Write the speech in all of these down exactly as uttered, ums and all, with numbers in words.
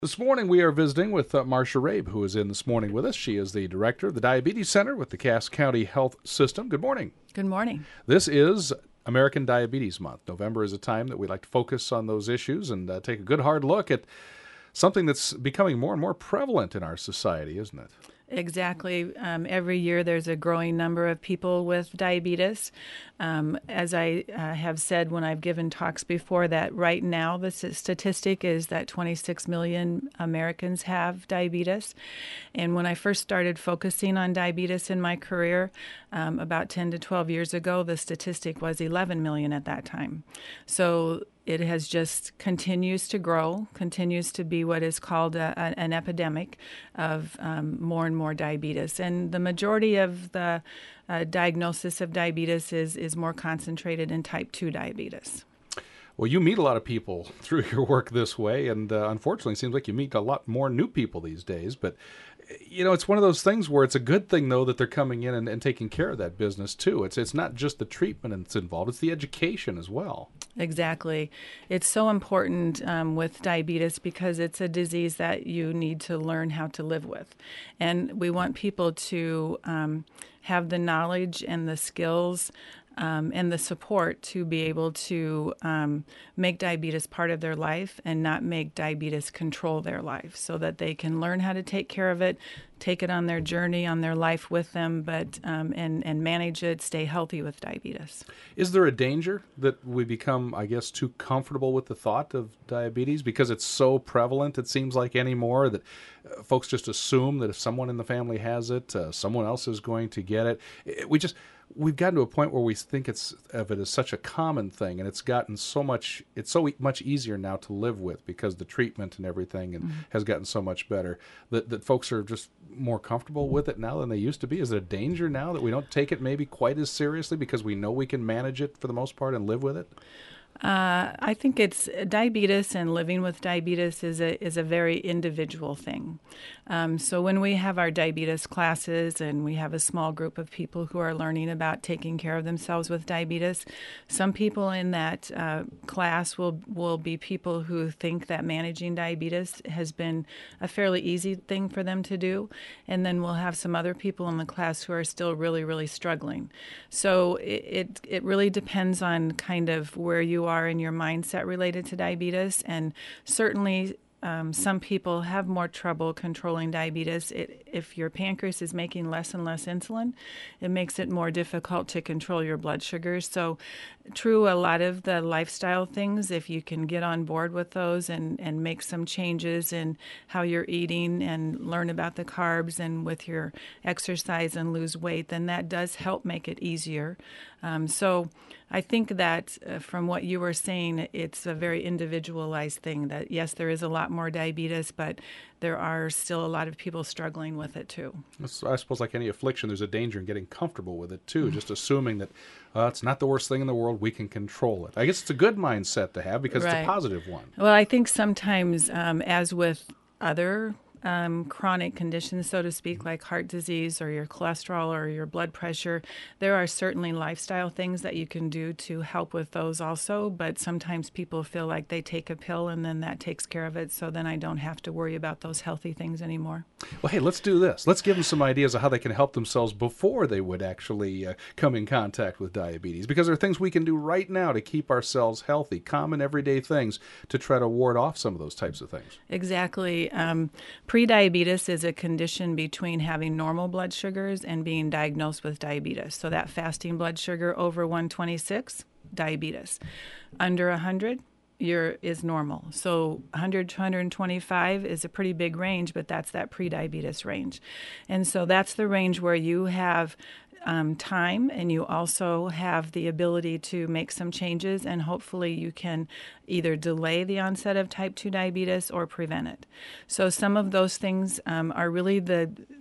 This morning we are visiting with uh, Marcia Rabe, who is in this morning with us. She is the director of the Diabetes Center with the Cass County Health System. Good morning. Good morning. This is American Diabetes Month. November is a time that we like to focus on those issues and uh, take a good hard look at something that's becoming more and more prevalent in our society, isn't it? Exactly. Um, every year there's a growing number of people with diabetes. Um, as I uh, have said when I've given talks before, that right now the s- statistic is that twenty-six million Americans have diabetes. And when I first started focusing on diabetes in my career, um, about ten to twelve years ago, the statistic was eleven million at that time. So it has just continues to grow, continues to be what is called a, a, an epidemic of um, more and more diabetes. And the majority of the uh, diagnosis of diabetes is, is more concentrated in type two diabetes. Well, you meet a lot of people through your work this way, and uh, unfortunately it seems like you meet a lot more new people these days. But, you know, it's one of those things where it's a good thing, though, that they're coming in and, and taking care of that business, too. It's, it's not just the treatment that's involved, it's the education as well. Exactly. It's so important um, with diabetes because it's a disease that you need to learn how to live with. And we want people to um, have the knowledge and the skills Um, and the support to be able to um, make diabetes part of their life and not make diabetes control their life, so that they can learn how to take care of it, take it on their journey, on their life with them, but um, and, and manage it, stay healthy with diabetes. Is there a danger that we become, I guess, too comfortable with the thought of diabetes because it's so prevalent, it seems like anymore, that uh, folks just assume that if someone in the family has it, uh, someone else is going to get it? It- We just... We've gotten to a point where we think it's of it as such a common thing, and it's gotten so much. It's so e- much easier now to live with because the treatment and everything and Mm-hmm. has gotten so much better that that folks are just more comfortable with it now than they used to be. Is it a danger now that we don't take it maybe quite as seriously because we know we can manage it for the most part and live with it? Uh, I think it's diabetes, and living with diabetes is a is a very individual thing. Um, so when we have our diabetes classes and we have a small group of people who are learning about taking care of themselves with diabetes, some people in that uh, class will will be people who think that managing diabetes has been a fairly easy thing for them to do, and then we'll have some other people in the class who are still really really struggling. So it it, it really depends on kind of where you are in your mindset related to diabetes, and certainly um, some people have more trouble controlling diabetes. It, if your pancreas is making less and less insulin, it makes it more difficult to control your blood sugars. So true, a lot of the lifestyle things, if you can get on board with those and, and make some changes in how you're eating and learn about the carbs and with your exercise and lose weight, then that does help make it easier. Um, so I think that uh, from what you were saying, it's a very individualized thing, that yes, there is a lot more diabetes, but there are still a lot of people struggling with it too. It's, I suppose like any affliction, there's a danger in getting comfortable with it too, just assuming that uh, it's not the worst thing in the world, we can control it. I guess it's a good mindset to have because it's Right. a positive one. Well, I think sometimes, um, as with other um, chronic conditions, so to speak, like heart disease or your cholesterol or your blood pressure, there are certainly lifestyle things that you can do to help with those also. But sometimes people feel like they take a pill and then that takes care of it, so then I don't have to worry about those healthy things anymore. Well, hey, let's do this. Let's give them some ideas of how they can help themselves before they would actually uh, come in contact with diabetes, because there are things we can do right now to keep ourselves healthy, common everyday things to try to ward off some of those types of things. Exactly. Um, prediabetes is a condition between having normal blood sugars and being diagnosed with diabetes. So that fasting blood sugar over one twenty-six, diabetes. Under one hundred, your is normal. So one hundred to one twenty-five is a pretty big range, but that's that prediabetes range. And so that's the range where you have um, time, and you also have the ability to make some changes, and hopefully you can either delay the onset of type two diabetes or prevent it. So some of those things um, are really the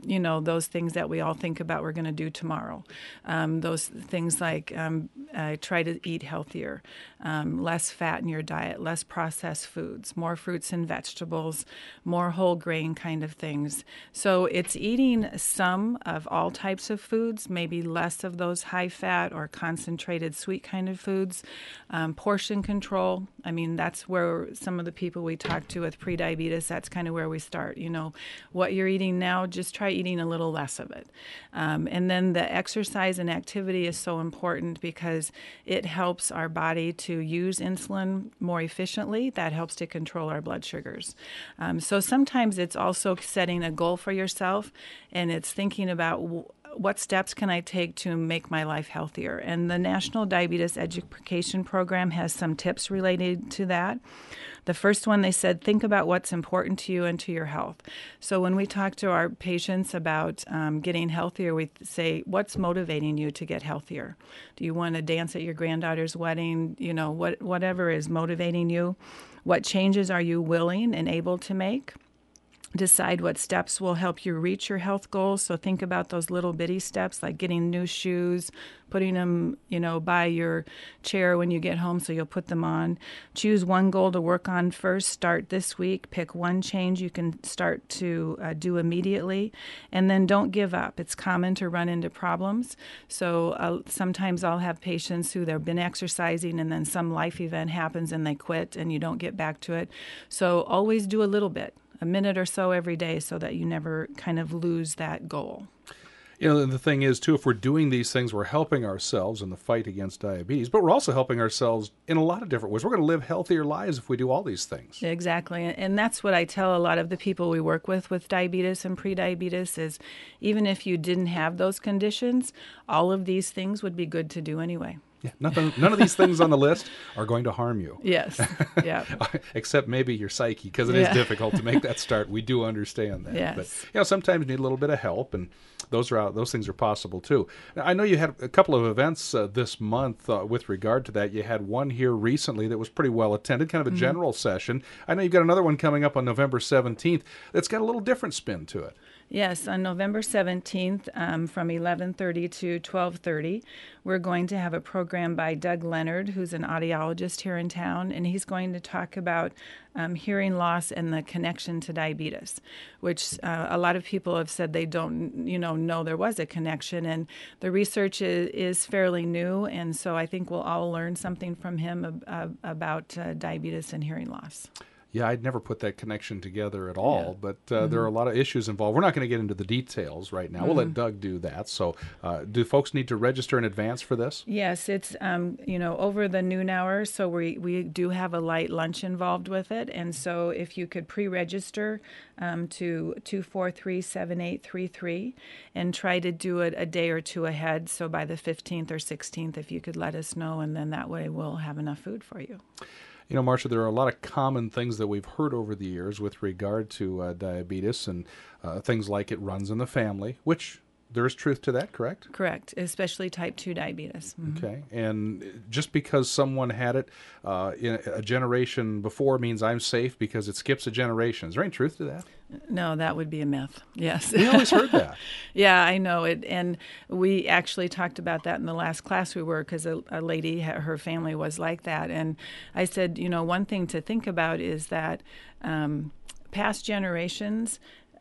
you know, those things that we all think about we're going to do tomorrow. Um, those things like um, uh, try to eat healthier, um, less fat in your diet, less processed foods, more fruits and vegetables, more whole grain kind of things. So it's eating some of all types of foods, maybe less of those high fat or concentrated sweet kind of foods. Um, portion control. I mean, that's where some of the people we talk to with prediabetes, that's kind of where we start. You know, what you're eating now, just try eating a little less of it. Um, and then the exercise and activity is so important because it helps our body to use insulin more efficiently. That helps to control our blood sugars. Um, so sometimes it's also setting a goal for yourself, and it's thinking about w- what steps can I take to make my life healthier? And the National Diabetes Education Program has some tips related to that. The first one, they said, think about what's important to you and to your health. So when we talk to our patients about um, getting healthier, we say, what's motivating you to get healthier? Do you want to dance at your granddaughter's wedding? You know, what whatever is motivating you. What changes are you willing and able to make? Decide what steps will help you reach your health goals. So think about those little bitty steps like getting new shoes, putting them, you know, by your chair when you get home so you'll put them on. Choose one goal to work on first. Start this week. Pick one change you can start to uh, do immediately. And then don't give up. It's common to run into problems. So uh, sometimes I'll have patients who they've been exercising and then some life event happens and they quit and you don't get back to it. So always do a little bit. A minute or so every day so that you never kind of lose that goal. You know, the thing is, too, if we're doing these things, we're helping ourselves in the fight against diabetes, but we're also helping ourselves in a lot of different ways. We're going to live healthier lives if we do all these things. Exactly. And that's what I tell a lot of the people we work with with diabetes and prediabetes is even if you didn't have those conditions, all of these things would be good to do anyway. Yeah, nothing. None of these things on the list are going to harm you. Yes. Yeah. Except maybe your psyche, because it yeah. is difficult to make that start. We do understand that. Yes. But you know, sometimes you need a little bit of help, and those are out, those things are possible too. Now, I know you had a couple of events uh, this month uh, with regard to that. You had one here recently that was pretty well attended, kind of a mm-hmm. general session. I know you've got another one coming up on November seventeenth that's got a little different spin to it. Yes, on November seventeenth um, from eleven thirty to twelve thirty, we're going to have a program by Doug Leonard, who's an audiologist here in town, and he's going to talk about um, hearing loss and the connection to diabetes, which uh, a lot of people have said they don't, you know, know there was a connection, and the research is, is fairly new, and so I think we'll all learn something from him ab- ab- about uh, diabetes and hearing loss. Yeah, I'd never put that connection together at all, yeah. but uh, mm-hmm. there are a lot of issues involved. We're not going to get into the details right now. Mm-hmm. We'll let Doug do that. So uh, do folks need to register in advance for this? Yes, it's, um, you know, over the noon hour, so we, we do have a light lunch involved with it. And so if you could pre-register um, to two four three, seven eight three three and try to do it a day or two ahead, so by the fifteenth or sixteenth, if you could let us know, and then that way we'll have enough food for you. You know, Marcia, there are a lot of common things that we've heard over the years with regard to uh, diabetes and uh, things like it runs in the family, which there is truth to that, correct? Correct, especially type two diabetes. Mm-hmm. Okay, and just because someone had it uh, in a generation before means I'm safe because it skips a generation. Is there any truth to that? No, that would be a myth. Yes. We always heard that. Yeah, I know it. And we actually talked about that in the last class we were because a, a lady, her family was like that. And I said, you know, one thing to think about is that um, past generations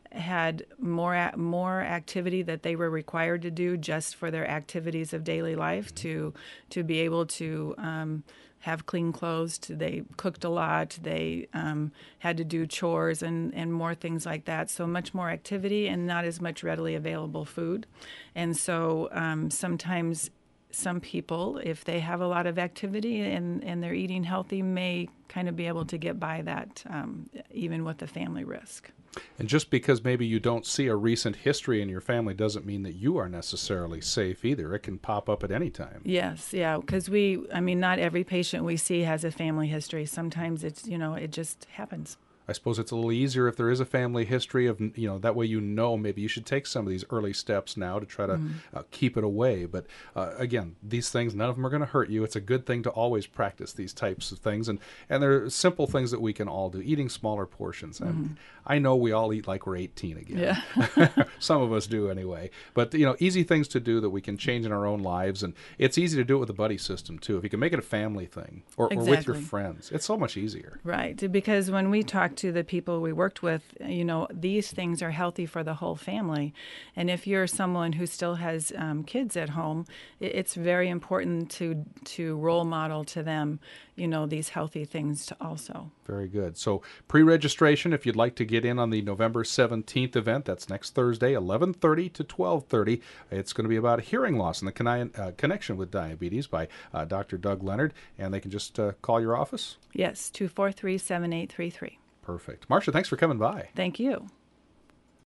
had more more activity that they were required to do just for their activities of daily life to to be able to um, have clean clothes. To, they cooked a lot. They um, had to do chores and, and more things like that. So much more activity and not as much readily available food. And so um, sometimes some people, if they have a lot of activity and, and they're eating healthy, may kind of be able to get by that um, even with the family risk. And just because maybe you don't see a recent history in your family doesn't mean that you are necessarily safe either. It can pop up at any time. Yes, yeah, because we, I mean, not every patient we see has a family history. Sometimes it's, you know, it just happens. I suppose it's a little easier if there is a family history of, you know, that way you know maybe you should take some of these early steps now to try to mm. uh, keep it away. But uh, again, these things, none of them are going to hurt you. It's a good thing to always practice these types of things. And, and they're simple things that we can all do, eating smaller portions. Mm. And I know we all eat like we're eighteen again. Yeah. Some of us do anyway. But, you know, easy things to do that we can change in our own lives. And it's easy to do it with a buddy system, too. If you can make it a family thing or, exactly. or with your friends, it's so much easier. Right. Because when we talk to the people we worked with, you know, these things are healthy for the whole family. And if you're someone who still has um, kids at home, it's very important to to role model to them, you know, these healthy things to also. Very good. So pre-registration, if you'd like to get in on the November seventeenth event, that's next Thursday, eleven thirty to twelve thirty. It's going to be about hearing loss and the con- uh, connection with diabetes by uh, Doctor Doug Leonard. And they can just uh, call your office? Yes, two four three, seven eight three three. Perfect. Marcia, thanks for coming by. Thank you.